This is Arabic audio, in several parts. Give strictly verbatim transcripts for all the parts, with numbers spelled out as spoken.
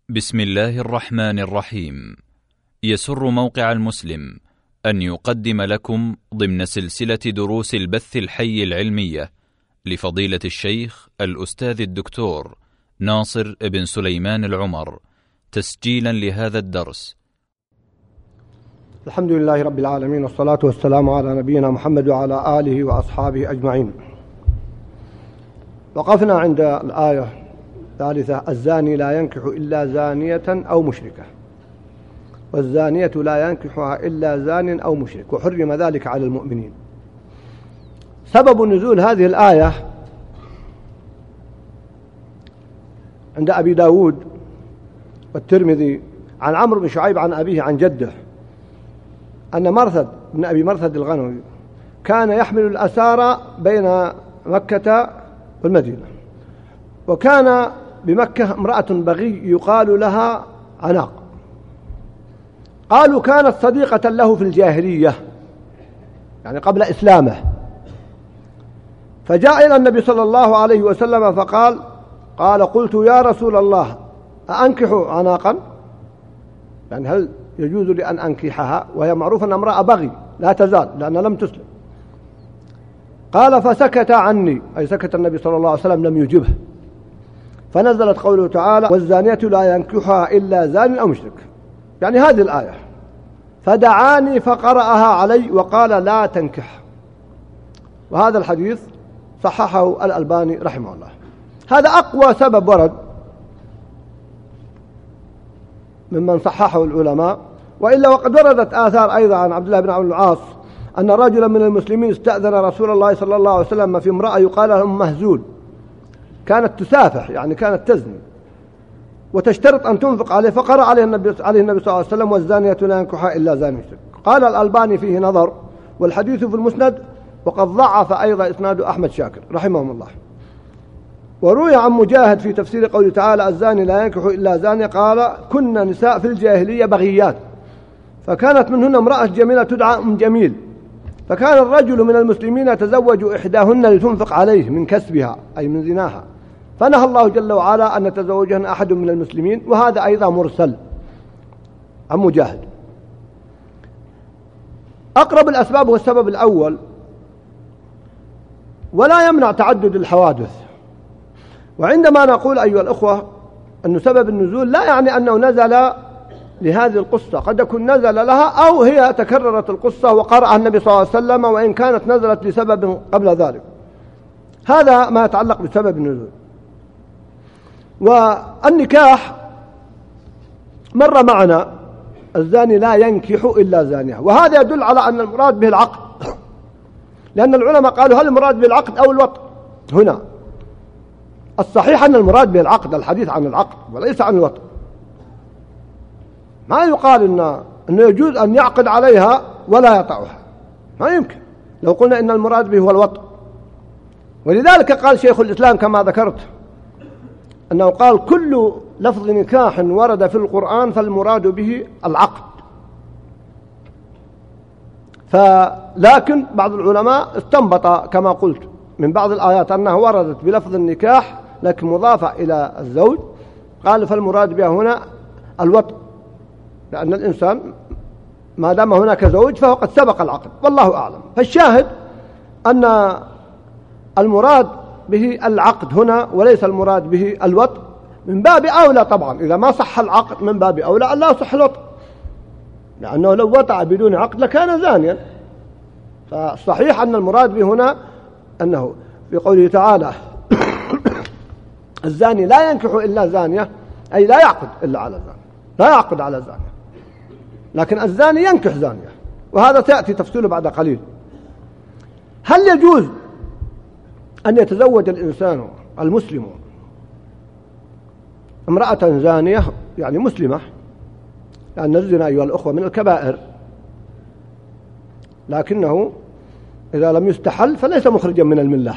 بسم الله الرحمن الرحيم. يسر موقع المسلم أن يقدم لكم ضمن سلسلة دروس البث الحي العلمية لفضيلة الشيخ الأستاذ الدكتور ناصر بن سليمان العمر تسجيلا لهذا الدرس. الحمد لله رب العالمين، والصلاة والسلام على نبينا محمد وعلى آله وأصحابه أجمعين. وقفنا عند الآية الثالثة: الزاني لا ينكح إلا زانية أو مشركة، والزانية لا ينكحها إلا زان أو مشرك، وحرم ذلك على المؤمنين. سبب نزول هذه الآية عند أبي داود والترمذي عن عمرو بن شعيب عن أبيه عن جده أن مرثد بن أبي مرثد الغنوي كان يحمل الأسارى بين مكة والمدينة، وكان بمكة امرأة بغي يقال لها عناق. قالوا كانت صديقة له في الجاهلية، يعني قبل إسلامه، فجاء إلى النبي صلى الله عليه وسلم فقال قال قلت يا رسول الله أأنكح عناقا؟ يعني هل يجوز لي أن أنكحها وهي معروفة أن امرأة بغي لا تزال لأنها لم تسلم؟ قال فسكت عني، أي سكت النبي صلى الله عليه وسلم لم يجبه، فنزلت قوله تعالى: والزانية لا ينكحها إلا زان أو مشرك، يعني هذه الآية. فدعاني فقرأها علي وقال لا تنكح. وهذا الحديث صححه الألباني رحمه الله. هذا أقوى سبب ورد ممن صححه العلماء، وإلا وقد وردت آثار أيضا عن عبد الله بن عمرو بن العاص أن رجلا من المسلمين استأذن رسول الله صلى الله عليه وسلم في امرأة يقال لها أم مهزول، كانت تسافح، يعني كانت تزني وتشترط أن تنفق عليه، فقرأ عليه النبي عليه النبي صلى الله عليه وسلم: والزانية لا ينكحها إلا زان مشرك. قال الألباني فيه نظر، والحديث في المسند، وقد ضعف أيضا إسناد أحمد شاكر رحمهم الله. وروي عن مجاهد في تفسير قوله تعالى: الزاني لا ينكح إلا زانية، قال: كنا نساء في الجاهلية بغيات، فكانت منهن امرأة جميلة تدعى أم جميل، فكان الرجل من المسلمين يتزوج إحداهن لتنفق عليه من كسبها أي من زناها، فنهى الله جل وعلا أن يتزوجهن أحد من المسلمين. وهذا أيضا مرسل عن مجاهد. أقرب الأسباب هو السبب الأول، ولا يمنع تعدد الحوادث. وعندما نقول أيها الأخوة أن سبب النزول لا يعني أنه نزل لهذه القصة، قد يكون نزل لها أو هي تكررت القصة وقرأها النبي صلى الله عليه وسلم، وإن كانت نزلت لسبب قبل ذلك. هذا ما يتعلق بسبب النزول. والنكاح مر معنا: الزاني لا ينكح إلا زانية، وهذا يدل على أن المراد به العقد، لأن العلماء قالوا هل المراد به العقد أو الوطء هنا؟ الصحيح أن المراد به العقد، الحديث عن العقد وليس عن الوطء. ما يقال إن أنه يجوز أن يعقد عليها ولا يطأها، ما يمكن لو قلنا إن المراد به هو الوطء. ولذلك قال شيخ الإسلام كما ذكرت أنه قال: كل لفظ نكاح ورد في القرآن فالمراد به العقد. فلكن بعض العلماء استنبط كما قلت من بعض الآيات أنها وردت بلفظ النكاح لكن مضافة إلى الزوج، قال فالمراد بها هنا الوطء، لأن الإنسان ما دام هناك زوج فهو قد سبق العقد، والله أعلم. فالشاهد أن المراد به العقد هنا وليس المراد به الوطء، من باب أولى طبعا إذا ما صح العقد من باب أولى أن لا يصح الوطء، لأنه لو وطأ بدون عقد لكان زانيا. فالصحيح أن المراد به هنا أنه في قوله تعالى: الزاني لا ينكح إلا زانية، أي لا يعقد إلا على زانية، لا يعقد على زانية، لكن الزاني ينكح زانية، وهذا سيأتي تفصيله بعد قليل. هل يجوز أن يتزوج الإنسان المسلم امرأة زانية يعني مسلمة؟ لأن الزنا أيها الأخوة من الكبائر، لكنه إذا لم يستحل فليس مخرجا من الملة،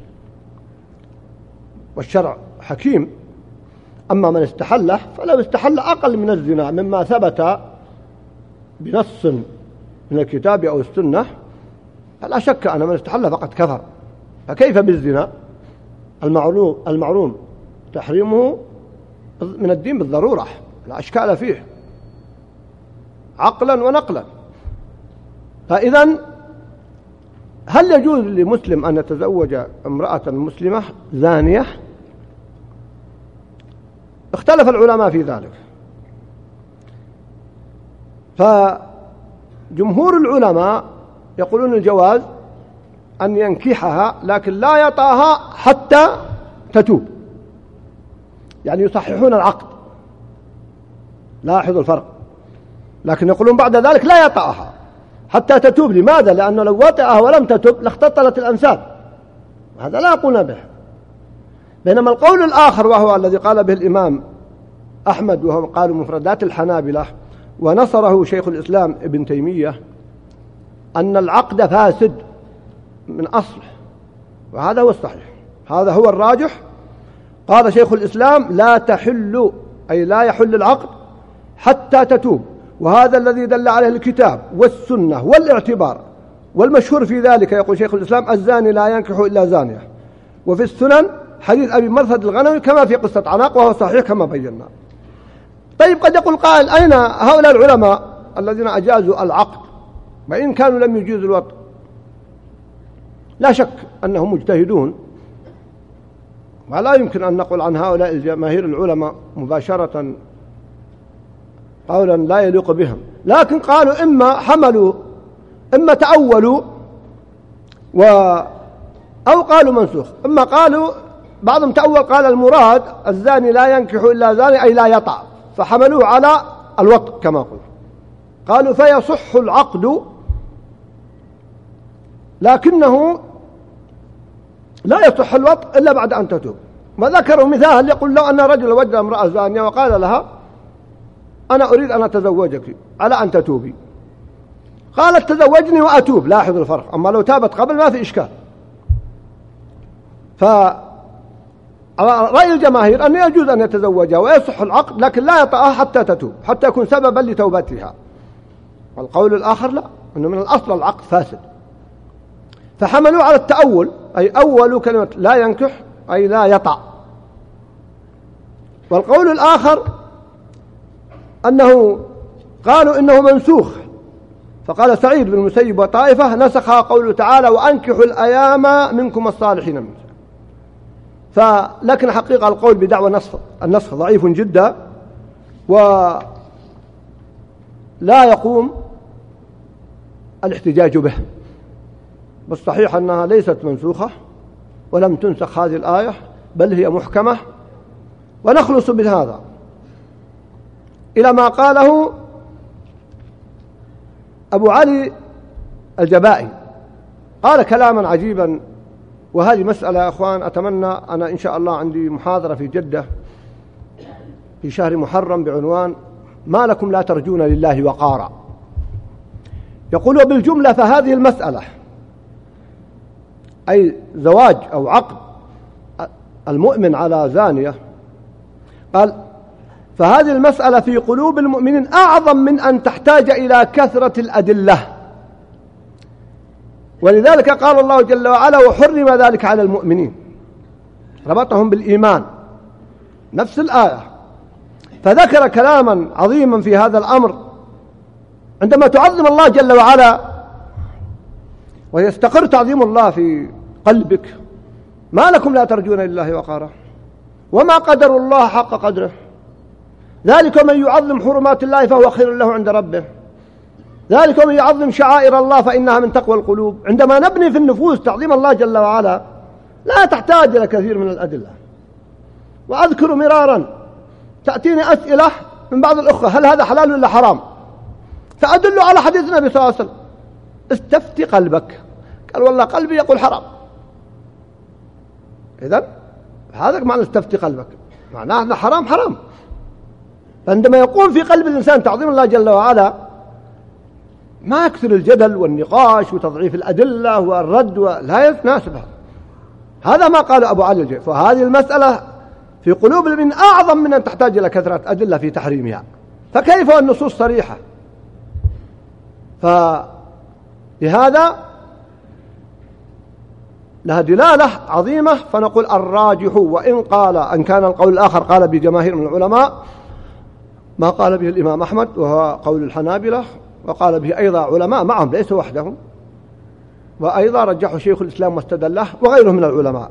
والشرع حكيم. أما من استحله فلو استحل أقل من الزنا مما ثبت بنص من الكتاب أو السنة فلا شك أن من استحل فقد كفر. فكيف بالزنا المعلوم المعلوم تحريمه من الدين بالضرورة، لا أشكال فيه عقلا ونقلا. فإذا هل يجوز لمسلم أن يتزوج امرأة مسلمة زانية؟ اختلف العلماء في ذلك، فجمهور العلماء يقولون الجواز أن ينكحها لكن لا يطأها حتى تتوب، يعني يصححون العقد، لاحظوا الفرق، لكن يقولون بعد ذلك لا يطأها حتى تتوب. لماذا؟ لأنه لو وطئها ولم تتوب لاختطلت الأنساب، هذا لا يقولون به. بينما القول الآخر وهو الذي قال به الإمام أحمد، وهو قالوا مفردات الحنابلة ونصره شيخ الإسلام ابن تيمية، أن العقد فاسد من أصله، وهذا هو الصحيح، هذا هو الراجح. قال شيخ الإسلام لا تحل، أي لا يحل العقد حتى تتوب، وهذا الذي دل عليه الكتاب والسنة والاعتبار، والمشهور في ذلك يقول شيخ الإسلام الزاني لا ينكح إلا زانية، وفي السنن حديث أبي مرثد الغنوي كما في قصة عناق، وهو صحيح كما بينا. طيب قد يقول قائل أين هؤلاء العلماء الذين أجازوا العقد وإن كانوا لم يجيزوا الوطء؟ لا شك أنهم مجتهدون، ولا يمكن أن نقول عن هؤلاء الجماهير العلماء مباشرة قولا لا يليق بهم، لكن قالوا إما حملوا إما تأولوا و أو قالوا منسوخ، إما قالوا بعضهم تأول قال المراد الزاني لا ينكح إلا زاني أي لا يطع، فحملوه على الوطء كما قلت، قالوا فيصح العقد لكنه لا يصح الوطء إلا بعد أن تتوب. وذكروا مثال يقول لو أن رجل وجد امرأة زانية وقال لها أنا أريد أن أتزوجك على أن تتوبي، قالت تزوجني وأتوب، لاحظوا الفرق، أما لو تابت قبل ما في إشكال. فرأي الجماهير أن يجوز أن يتزوجها ويصح العقد لكن لا يطأها حتى تتوب، حتى يكون سببا لتوبتها. والقول الآخر لا، أنه من الأصل العقد فاسد، فحملوا على التأول، أي أول كلمة لا ينكح أي لا يطأ. والقول الآخر أنه قالوا إنه منسوخ، فقال سعيد بن المسيب وطائفة نسخها قوله تعالى وأنكحوا الأيام منكم الصالحين منكم. فلكن حقيقة القول بدعوى النسخ النسخ ضعيف جدا ولا يقوم الاحتجاج به، بالصحيح أنها ليست منسوخة ولم تنسخ هذه الآية بل هي محكمة. ونخلص بهذا إلى ما قاله أبو علي الجبائي، قال كلاما عجيبا، وهذه مسألة يا أخوان أتمنى أنا إن شاء الله عندي محاضرة في جدة في شهر محرم بعنوان ما لكم لا ترجون لله وقارا. يقول وبالجملة فهذه المسألة أي زواج أو عقد المؤمن على زانية، قال فهذه المسألة في قلوب المؤمنين أعظم من أن تحتاج إلى كثرة الأدلة، ولذلك قال الله جل وعلا وحرم ذلك على المؤمنين، ربطهم بالإيمان، نفس الآية. فذكر كلاما عظيما في هذا الأمر. عندما تعظم الله جل وعلا ويستقر تعظيم الله في قلبك، ما لكم لا ترجون لله وقارا وما قدر الله حق قدره، ذلك من يعظم حرمات الله فهو خير له عند ربه، ذلك من يعظم شعائر الله فإنها من تقوى القلوب. عندما نبني في النفوس تعظيم الله جل وعلا لا تحتاج إلى كثير من الأدلة. وأذكر مرارا تأتيني أسئلة من بعض الأخوة هل هذا حلال ولا حرام، فأدل على حديث النبي صلى الله عليه وسلم استفتي قلبك، قال والله قلبي يقول حرام. إذن هذا معنى استفتي قلبك، معناه أن حرام حرام. فعندما يقوم في قلب الإنسان تعظيم الله جل وعلا ما يكثر الجدل والنقاش وتضعيف الأدلة والرد، ولا يتناسبها. هذا ما قال أبو علي الجيف. فهذه المسألة في قلوب المؤمنين أعظم من أن تحتاج إلى كثرة أدلة في تحريمها، فكيف والنصوص صريحة. فلهذا لها دلالة عظيمة، فنقول الراجح، وإن قال أن كان القول الآخر قال بجماهير من العلماء ما قال به الإمام أحمد وهو قول الحنابلة، وقال به أيضا علماء معهم ليسوا وحدهم، وأيضا رجحوا شيخ الإسلام واستدله وغيره من العلماء.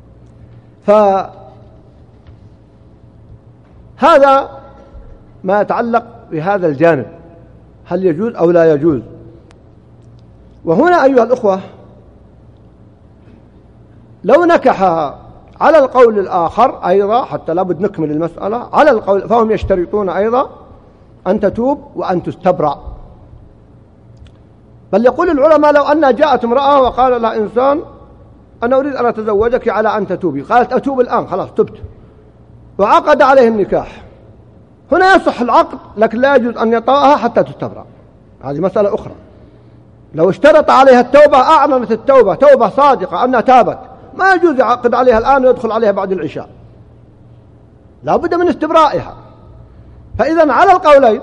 فهذا ما يتعلق بهذا الجانب، هل يجوز أو لا يجوز. وهنا أيها الأخوة لو نكح على القول الآخر أيضا، حتى لابد نكمل المسألة على القول، فهم يشترطون أيضا أن تتوب وأن تستبرأ. بل يقول العلماء لو أن جاءت امرأة وقال لها إنسان أنا أريد أن أتزوجك على أن تتوبي، قالت أتوب الآن خلاص تبت، وعقد عليه النكاح، هنا يصح العقد لكن لا يجوز أن يطأها حتى تستبرأ، هذه مسألة أخرى. لو اشترط عليها التوبة، أعلنت التوبة توبة صادقة أنها تابت، ما يجوز يعقد عليها الآن ويدخل عليها بعد العشاء، لا بد من استبرائها. فإذا على القولين،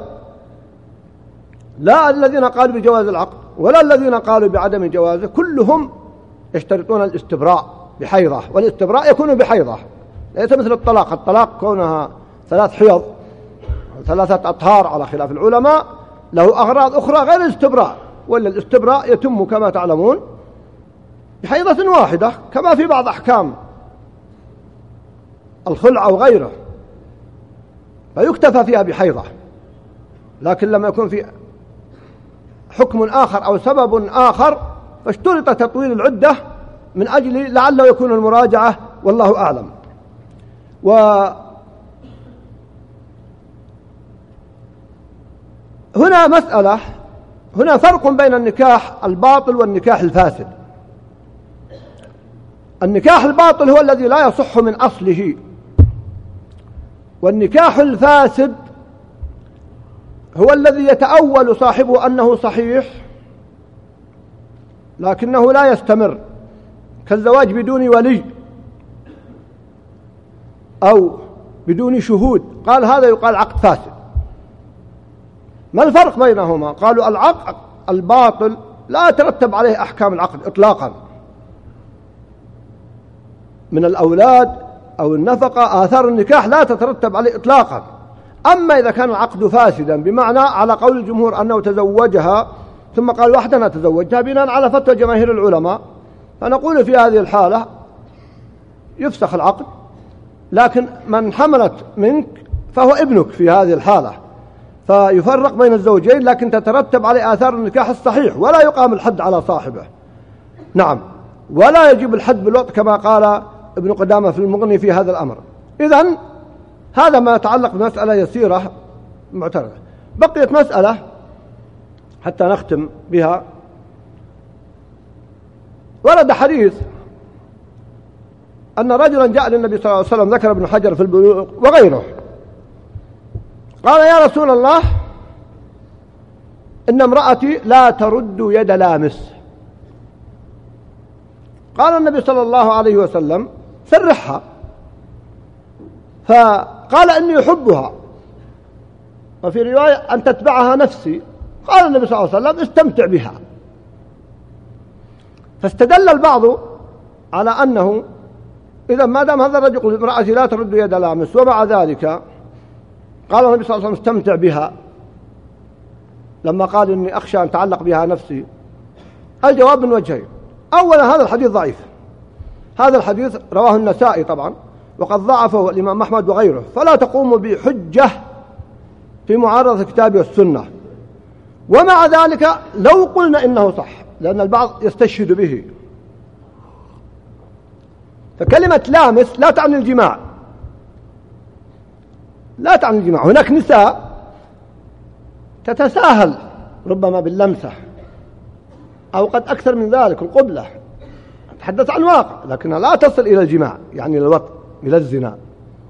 لا الذين قالوا بجواز العقد ولا الذين قالوا بعدم جوازه، كلهم يشترطون الاستبراء بحيضة، والاستبراء يكون بحيضة، ليس مثل الطلاق. الطلاق كونها ثلاث حيض ثلاثة أطهار على خلاف العلماء له أغراض أخرى غير الاستبراء، ولا الاستبراء يتم كما تعلمون بحيضة واحدة، كما في بعض أحكام الخلع أو غيره فيكتفى فيها بحيضة. لكن لما يكون في حكم آخر أو سبب آخر فاشترط تطويل العدة من أجل لعله يكون المراجعة، والله أعلم. وهنا مسألة، هنا فرق بين النكاح الباطل والنكاح الفاسد. النكاح الباطل هو الذي لا يصح من أصله، والنكاح الفاسد هو الذي يتأول صاحبه أنه صحيح لكنه لا يستمر، كالزواج بدون ولي أو بدون شهود، قال هذا يقال عقد فاسد. ما الفرق بينهما؟ قالوا العقد الباطل لا يترتب عليه أحكام العقد إطلاقا من الأولاد أو النفقة، آثار النكاح لا تترتب عليه إطلاقا. أما إذا كان العقد فاسدا، بمعنى على قول الجمهور أنه تزوجها ثم قال وحدنا تزوجها بناء على فتوى جماهير العلماء، فنقول في هذه الحالة يفسخ العقد، لكن من حملت منك فهو ابنك في هذه الحالة، فيفرق بين الزوجين، لكن تترتب عليه آثار النكاح الصحيح، ولا يقام الحد على صاحبه. نعم، ولا يجب الحد بالوقت كما قال ابن قدامة في المغني في هذا الأمر. إذن هذا ما يتعلق بمسألة يسيرة معترضة. بقيت مسألة حتى نختم بها. ورد حديث أن رجلا جاء للنبي صلى الله عليه وسلم، ذكر ابن حجر في البلوغ وغيره، قال يا رسول الله إن امرأتي لا ترد يد لامس. قال النبي صلى الله عليه وسلم سرحها، فقال إني أحبها، وفي رواية أن تتبعها نفسي. قال النبي صلى الله عليه وسلم استمتع بها. فاستدل البعض على أنه إذا ما دام هذا الرجل يقول امرأتي لا ترد يد لامس، ومع ذلك قال النبي صلى الله عليه وسلم استمتع بها لما قال إني أخشى أن تعلق بها نفسي، الجواب من وجهين. أولا هذا الحديث ضعيف، هذا الحديث رواه النسائي طبعا وقد ضعفه الإمام أحمد وغيره، فلا تقوم بحجة في معارضة الكتاب والسنة. ومع ذلك لو قلنا إنه صح، لأن البعض يستشهد به، فكلمة لامس لا تعني الجماع، لا تعني الجماع. هناك نساء تتساهل ربما باللمسة أو قد أكثر من ذلك القبلة، تحدث عن واقع لكنها لا تصل إلى الجماع، يعني إلى الوطء، إلى الزنا،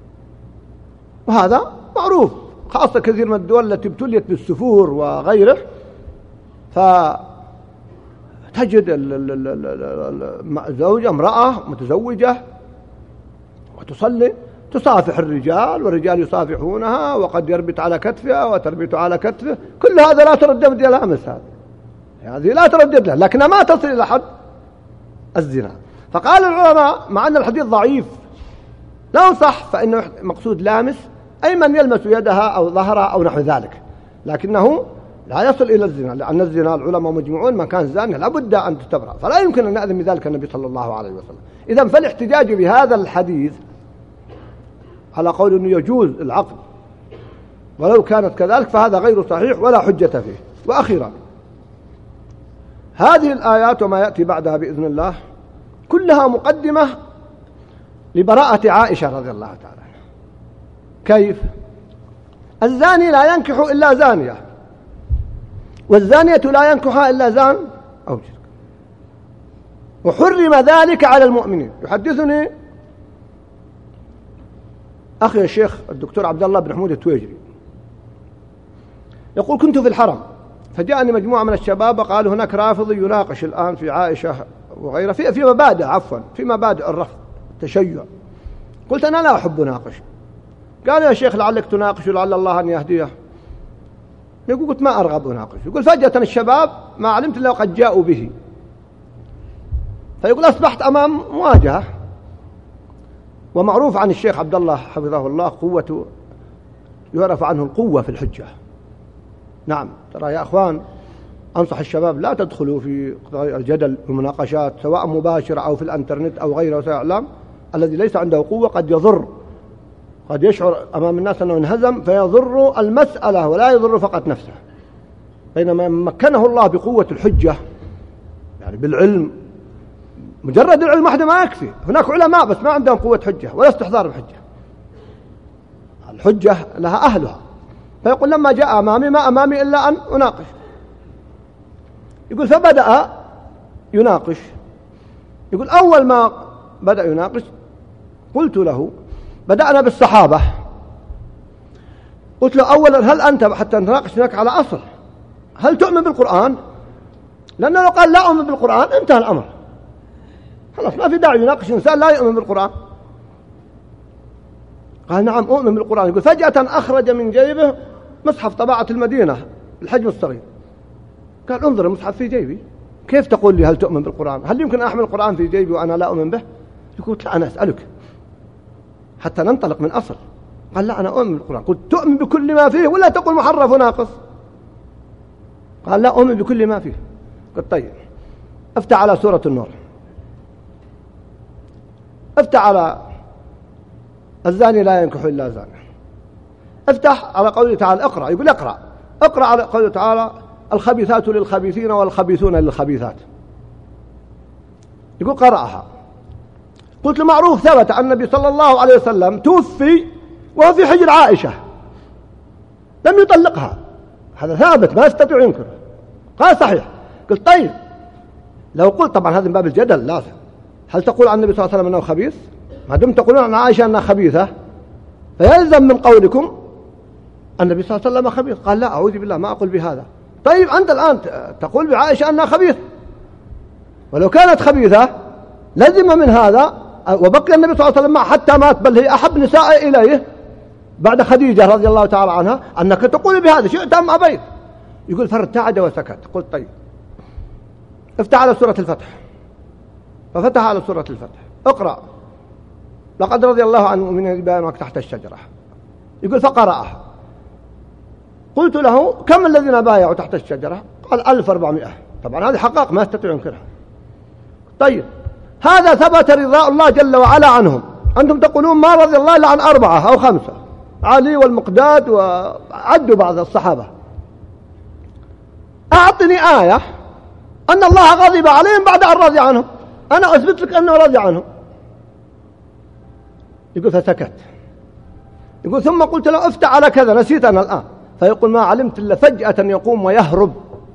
وهذا معروف خاصة كثير من الدول التي ابتليت بالسفور وغيره، فتجد زوجة امرأة متزوجة وتصلي تصافح الرجال والرجال يصافحونها، وقد يربط على كتفها وتربط على كتفه، كل هذا لا تردد لها، هذه هذه لا تردد لها، لكنها ما تصل إلى حد الزنا. فقال العلماء مع أن الحديث ضعيف لا صح، فإنه مقصود لامس أي من يلمس يدها أو ظهرها أو نحو ذلك، لكنه لا يصل إلى الزنا، لأن الزنا العلماء مجمعون من كان زانيا لابد أن تستبرأ، فلا يمكن أن يأذن بذلك النبي صلى الله عليه وسلم. إذن فالاحتجاج بهذا الحديث على قول أنه يجوز العقد ولو كانت كذلك فهذا غير صحيح ولا حجة فيه. وأخيرا هذه الآيات وما يأتي بعدها بإذن الله كلها مقدمة لبراءة عائشة رضي الله تعالى عنها. كيف؟ الزاني لا ينكح إلا زانية، والزانية لا ينكحها إلا زان أو مشرك، وحرم ذلك على المؤمنين. يحدثني أخي الشيخ الدكتور عبد الله بن حمود التويجري يقول: كنت في الحرم فجاءني مجموعة من الشباب قالوا هناك رافضي يناقش الآن في عائشة وغيرها في في مبادئ عفوا في مبادئ الرفض التشيع. قلت: أنا لا أحب أناقش. قال: يا شيخ لعلك تناقش لعل الله أن يهديه. يقول: قلت: ما أرغب أناقش. يقول: فجأة الشباب ما علمت إلا وقد جاءوا به، فيقول: أصبحت أمام مواجهة. ومعروف عن الشيخ عبد الله حفظه الله قوته، يعرف عنه القوة في الحجة. نعم، ترى يا أخوان أنصح الشباب لا تدخلوا في الجدل والمناقشات سواء مباشرة أو في الانترنت أو غيره وسائل الإعلام. الذي ليس عنده قوة قد يضر، قد يشعر أمام الناس أنه انهزم فيضر المسألة ولا يضر فقط نفسه. بينما مكنه الله بقوة الحجة يعني بالعلم، مجرد العلم وحده ما يكفي. هناك علماء بس ما عندهم قوة حجة ولا استحضار الحجة. الحجة لها أهلها. فيقول: لما جاء أمامي ما أمامي إلا أن أناقش. يقول: فبدأ يناقش. يقول: أول ما بدأ يناقش قلت له: بدأنا بالصحابة. قلت له: أولا هل أنت حتى نناقش هناك على أصل هل تؤمن بالقرآن؟ لأنه لو قال لا أؤمن بالقرآن انتهى الأمر، خلاص ما في داعي يناقش إنسان لا يؤمن بالقرآن. قال: نعم أؤمن بالقرآن. يقول: فجأة أخرج من جيبه مصحف طباعة المدينة الحجم الصغير. قال: انظر المصحف في جيبي، كيف تقول لي هل تؤمن بالقرآن؟ هل يمكن أحمل القرآن في جيبي وأنا لا أؤمن به؟ يقول: لا أنا أسألك حتى ننطلق من أصل. قال: لا أنا أؤمن بالقرآن. قلت: تؤمن بكل ما فيه ولا تقول محرف وناقص؟ قال: لا أؤمن بكل ما فيه. قلت: طيب افتح على سورة النور، افتح على الزاني لا ينكح إلا زانية، افتح على قوله تعالى اقرأ. يقول: اقرأ اقرأ على قوله تعالى الخبيثات للخبيثين والخبيثون للخبيثات. يقول: قرأها. قلت له: معروف ثبت أن النبي صلى الله عليه وسلم توفي وهو في حجر عائشة لم يطلقها، هذا ثابت ما يستطيع ينكر. قال: صحيح. قلت: طيب لو قلت، طبعا هذا من باب الجدل لازم، هل تقول عن النبي صلى الله عليه وسلم أنه خبيث؟ ما دمتم تقولون عن عائشة أنها خبيثة فيلزم من قولكم النبي صلى الله عليه وسلم خبيث. قال: لا أعوذ بالله ما أقول بهذا. طيب أنت الآن تقول بعائشة أنها خبيث، ولو كانت خبيثة لزم من هذا وبقي النبي صلى الله عليه وسلم حتى مات، بل هي أحب نساء إليه بعد خديجة رضي الله تعالى عنها، أنك تقول بهذا شئت أم أبيت. يقول: فارتعد وسكت. قلت: طيب افتح على سورة الفتح. ففتح على سورة الفتح، اقرأ لقد رضي الله عن المؤمنين بيانك تحت الشجرة. يقول: فقرأها. قلت له: كم الذين بايعوا تحت الشجرة؟ قال: ألف وأربعمائة. طبعا هذه حقائق ما استطيع ينكرها. طيب هذا ثبت رضاء الله جل وعلا عنهم، أنتم تقولون ما رضي الله إلا عن أربعة أو خمسة، علي والمقداد وعدوا بعض الصحابة. أعطني آية أن الله غضب عليهم بعد أن رضي عنهم، أنا أثبت لك أنه رضي عنهم. يقول: فسكت. يقول: ثم قلت له: افتح على كذا، نسيت أنا الآن. فيقول: ما علمت إلا فجأة يقوم ويهرب.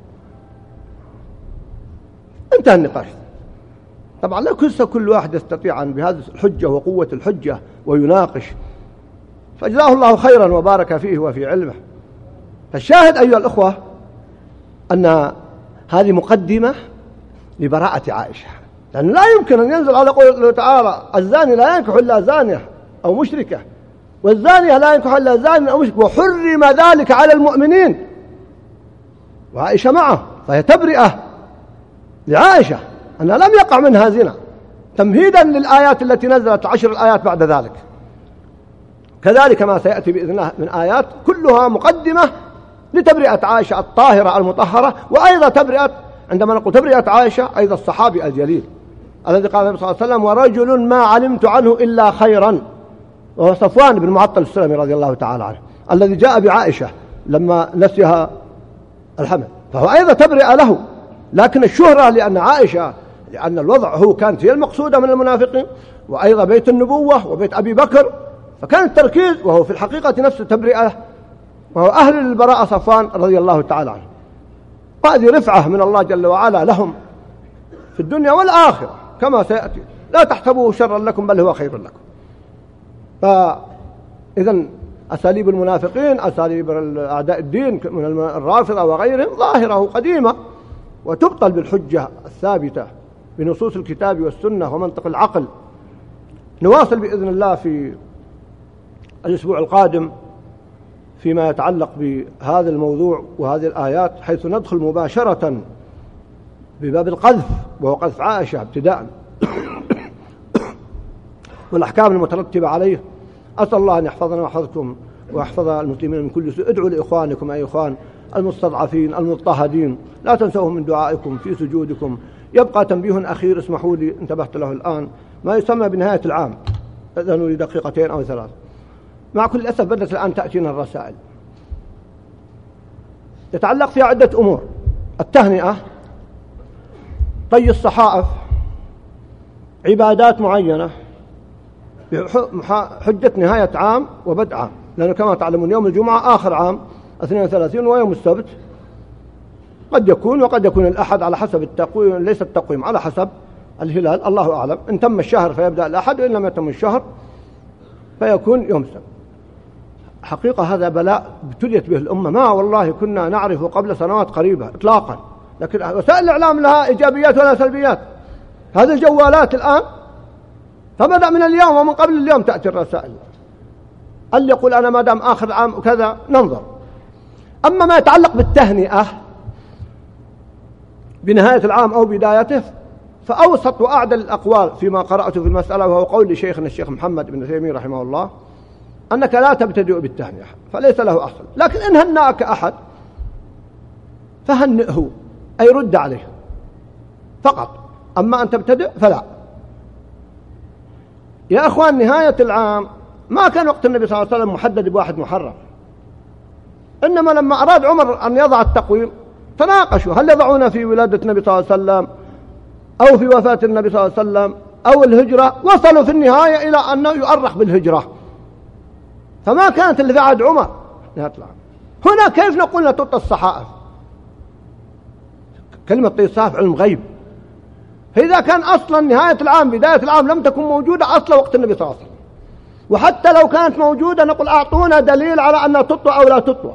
انتهى النقاش. طبعا لا كل كل واحد يستطيع أن بهذه الحجة وقوة الحجة ويناقش، فجزاه الله خيرا وبارك فيه وفي علمه. فالشاهد أيها الأخوة أن هذه مقدمة لبراءة عائشة، لأنه لا يمكن أن ينزل على قوله تعالى الزاني لا ينكح إلا زانية أو مشركة، والزانية لا ينكح إلا زاني أو مشرك، وحرم ذلك على المؤمنين، وعائشة معه، فهي تبرئة لعائشة أنها لم يقع منها زنا، تمهيدا للآيات التي نزلت عشر الآيات بعد ذلك. كذلك ما سيأتي بإذن الله من آيات كلها مقدمة لتبرئة عائشة الطاهرة المطهرة، وأيضا تبرئة، عندما نقول تبرئة عائشة أيضا الصحابي الجليل الذي قال النبي صلى الله عليه وسلم: ورجل ما علمت عنه إلا خيرا، وهو صفوان بن معطل السلمي رضي الله تعالى عنه الذي جاء بعائشة لما نسيها الحمل، فهو أيضا تبرئة له. لكن الشهرة لأن عائشة، لأن الوضع هو كانت هي المقصودة من المنافقين، وأيضا بيت النبوة وبيت أبي بكر، فكان التركيز، وهو في الحقيقة نفس تبرئة، وهو أهل البراءة صفوان رضي الله تعالى عنه. وهذه رفعة من الله جل وعلا لهم في الدنيا والآخرة كما سيأتي، لا تحسبوه شرا لكم بل هو خير لكم. فإذن أساليب المنافقين، أساليب أعداء الدين من الرافضة وغيرهم ظاهرة قديمة، وتبطل بالحجة الثابتة بنصوص الكتاب والسنة ومنطق العقل. نواصل بإذن الله في الأسبوع القادم فيما يتعلق بهذا الموضوع وهذه الآيات، حيث ندخل مباشرة بباب القذف، وهو قذف عائشة ابتداء والأحكام المترتبة عليه. أسأل الله أن يحفظنا ويحفظكم ويحفظ المسلمين من كل سوء. ادعوا لإخوانكم أي إخوان المستضعفين المضطهدين، لا تنسوهم من دعائكم في سجودكم. يبقى تنبيه أخير اسمحوا لي انتبهت له الآن، ما يسمى بنهاية العام، أذنوا لي دقيقتين أو ثلاث. مع كل أسف بدأت الآن تأتينا الرسائل يتعلق فيها عدة أمور: التهنئة، طي الصحائف، عبادات معينة بحجة نهاية عام وبدء عام، لأنه كما تعلمون يوم الجمعة آخر عام اثنين وثلاثين، ويوم السبت قد يكون وقد يكون الأحد على حسب التقويم، ليس التقويم على حسب الهلال، الله أعلم. إن تم الشهر فيبدأ الأحد، وإن لم يتم الشهر فيكون يوم السبت. حقيقة هذا بلاء ابتليت به الأمة، ما والله كنا نعرفه قبل سنوات قريبة إطلاقا، لكن وسائل الإعلام لها إيجابيات ولا سلبيات. هذه الجوالات الآن، فبدأ من اليوم ومن قبل اليوم تأتي الرسائل، اللي يقول أنا ما دام آخر عام وكذا ننظر. أما ما يتعلق بالتهنئة بنهاية العام أو بدايته، فأوسط وأعدل الأقوال فيما قرأته في المسألة، وهو قول لشيخنا الشيخ محمد بن تيمية رحمه الله، أنك لا تبتدئ بالتهنئة فليس له أصل، لكن إن هنأك أحد فهنئه، أي رد عليه فقط، أما أن تبتدئ فلا. يا أخوان، نهاية العام ما كان وقت النبي صلى الله عليه وسلم محدد بواحد محرم، إنما لما أراد عمر أن يضع التقويم تناقشوا هل يضعون في ولادة النبي صلى الله عليه وسلم أو في وفاة النبي صلى الله عليه وسلم أو الهجرة، وصلوا في النهاية إلى أنه يؤرخ بالهجرة، فما كانت اللي في عهد عمر نهاية العام. هنا كيف نقول تطى الصحائف؟ كلمة طي الصحائف علم غيب، فإذا كان أصلا نهاية العام بداية العام لم تكن موجودة أصلا وقت النبي صلى الله عليه وسلم، وحتى لو كانت موجودة نقول أعطونا دليل على أنها تطوى أو لا تطوى.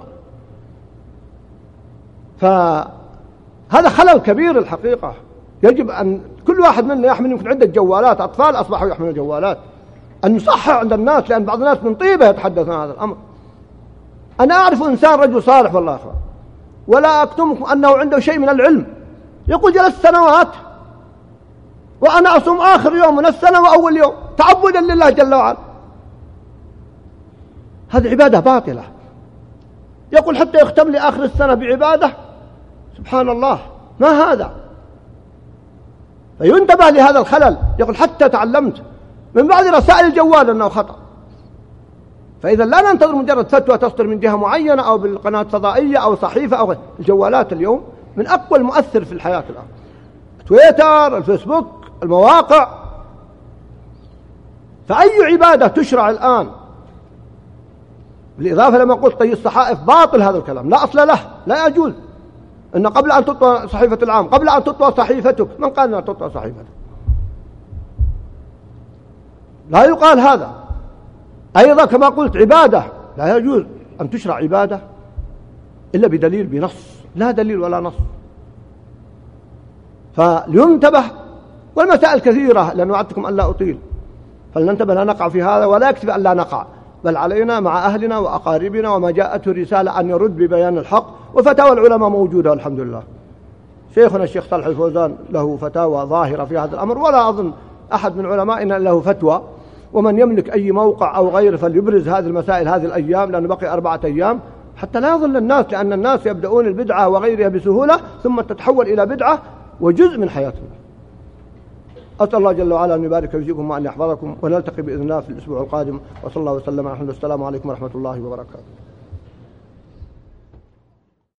فهذا خلل كبير الحقيقة، يجب أن كل واحد منا يحمل يمكن عدة جوالات، أطفال أصبحوا يحملون جوالات، أن نصحح عند الناس، لأن بعض الناس من طيبة يتحدثون عن هذا الأمر. أنا أعرف إنسان رجل صالح والله أخوان، ولا أكتمكم أنه عنده شيء من العلم، يقول جلست سنوات وأنا أصوم آخر يوم من السنة وأول يوم تعبدا لله جل وعلا. هذه عبادة باطلة. يقول حتى يختم لي آخر السنة بعبادة، سبحان الله، ما هذا؟ فينتبه لهذا الخلل. يقول حتى تعلمت من بعد رسائل الجوال أنه خطأ. فإذا لا ننتظر مجرد فتوى تصدر من جهة معينة أو بالقناة الفضائية أو صحيفة أو غير. الجوالات اليوم من أقوى المؤثر في الحياة الآن، تويتر، الفيسبوك، المواقع. فأي عبادة تشرع الآن، بالإضافة لما قلت طي الصحائف، باطل هذا الكلام، لا أصل له، لا يجوز. إن قبل أن تطوى صحيفة العام، قبل أن تطوى صحيفتك، من قال أن تطوى صحيفتك؟ لا يقال هذا. أيضا كما قلت عبادة، لا يجوز أن تشرع عبادة إلا بدليل بنص، لا دليل ولا نص. فلينتبه، والمسائل كثيرة لأن وعدتكم أن لا أطيل، فلننتبه لا نقع في هذا، ولا يكتفي أن لا نقع، بل علينا مع أهلنا وأقاربنا وما جاءته رسالة أن يرد ببيان الحق. وفتاوى العلماء موجودة والحمد لله. شيخنا الشيخ صالح الفوزان له فتاوى ظاهرة في هذا الأمر، ولا أظن أحد من علمائنا له فتوى، ومن يملك أي موقع أو غيره فليبرز هذه المسائل هذه الأيام، لأنه بقي أربعة أيام حتى لا يظل الناس، لأن الناس يبدأون البدعة وغيرها بسهولة ثم تتحول إلى بدعة وجزء من حياتنا. أسأل الله جل وعلا أن يبارك فيكم وأن يحفظكم، ونلتقي بإذن الله في الأسبوع القادم، وصلى الله وسلم على محمد. والسلام عليكم ورحمة الله وبركاته.